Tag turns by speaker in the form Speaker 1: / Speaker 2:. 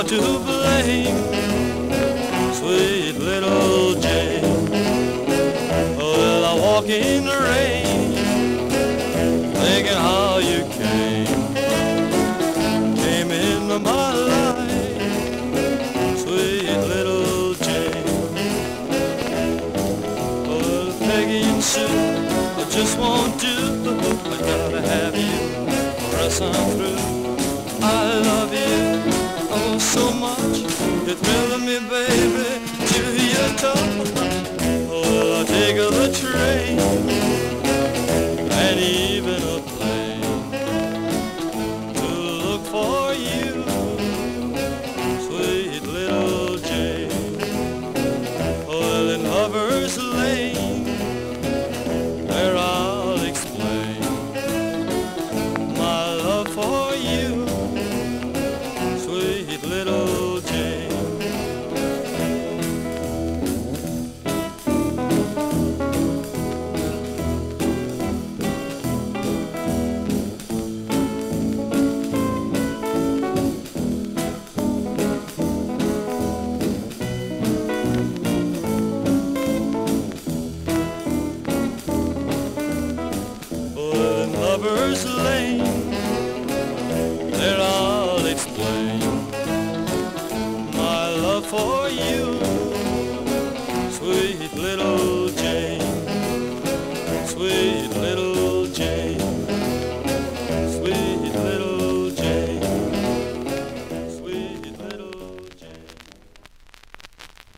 Speaker 1: to blame, sweet little Jane. Well, I walk in the rain, thinking how you came into my life, sweet little Jane. Well, Peggy and Sue, I just won't do. I gotta have you, or else I'm through. I love you, oh so much, you're thrilling me, baby, to your touch. Oh, I'll take the train, and even a plane, to look for you, sweet little Jane. Oh, in Lover's Lane, there I'll explain my love for you, sweet little Jane. Oh, in Lover's Lane, there I'll explain my love for you,